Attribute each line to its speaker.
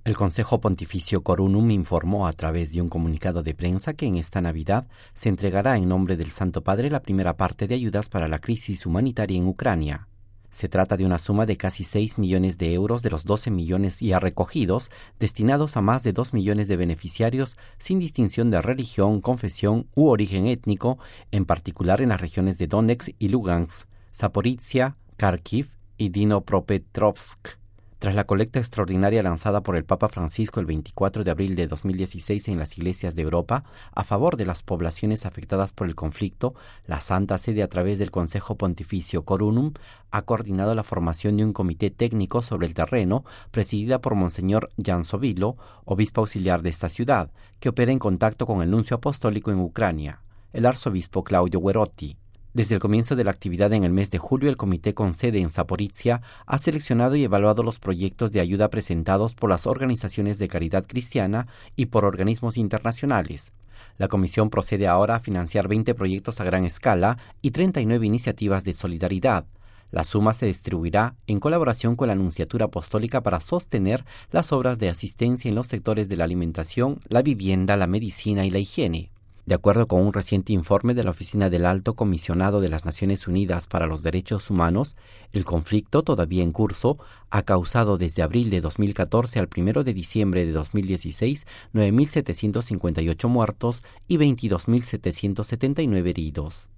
Speaker 1: El Consejo Pontificio Corunum informó a través de un comunicado de prensa que en esta Navidad se entregará en nombre del Santo Padre la primera parte de ayudas para la crisis humanitaria en Ucrania. Se trata de una suma de casi 6 millones de euros de los 12 millones ya recogidos, destinados a más de 2 millones de beneficiarios sin distinción de religión, confesión u origen étnico, en particular en las regiones de Donetsk y Lugansk, Zaporizhia, Kharkiv y Dnipropetrovsk. Tras la colecta extraordinaria lanzada por el Papa Francisco el 24 de abril de 2016 en las iglesias de Europa a favor de las poblaciones afectadas por el conflicto, la Santa Sede, a través del Consejo Pontificio Corunum, ha coordinado la formación de un comité técnico sobre el terreno, presidida por Monseñor Jan Sovilo, obispo auxiliar de esta ciudad, que opera en contacto con el nuncio apostólico en Ucrania, el arzobispo Claudio Guerotti. Desde el comienzo de la actividad en el mes de julio, el comité con sede en Zaporizhia ha seleccionado y evaluado los proyectos de ayuda presentados por las organizaciones de caridad cristiana y por organismos internacionales. La comisión procede ahora a financiar 20 proyectos a gran escala y 39 iniciativas de solidaridad. La suma se distribuirá en colaboración con la Nunciatura Apostólica para sostener las obras de asistencia en los sectores de la alimentación, la vivienda, la medicina y la higiene. De acuerdo con un reciente informe de la Oficina del Alto Comisionado de las Naciones Unidas para los Derechos Humanos, el conflicto todavía en curso ha causado desde abril de 2014 al 1 de diciembre de 2016 9.758 muertos y 22.779 heridos.